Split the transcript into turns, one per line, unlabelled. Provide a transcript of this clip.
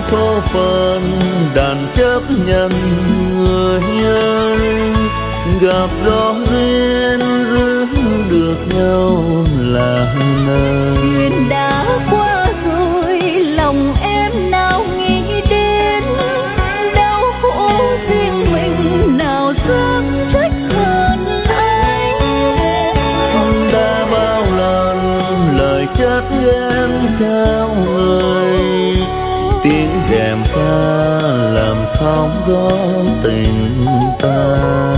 số phận đành chấp nhận người ơi, gặp gió duyên rước được nhau là nơi.
Chuyện đã qua rồi lòng em nào nghĩ đến, đau khổ riêng mình nào dám trách hờn anh.
Đã bao lần lời chất ghen theo người, tiếng rèm pha làm sóng gió tình ta.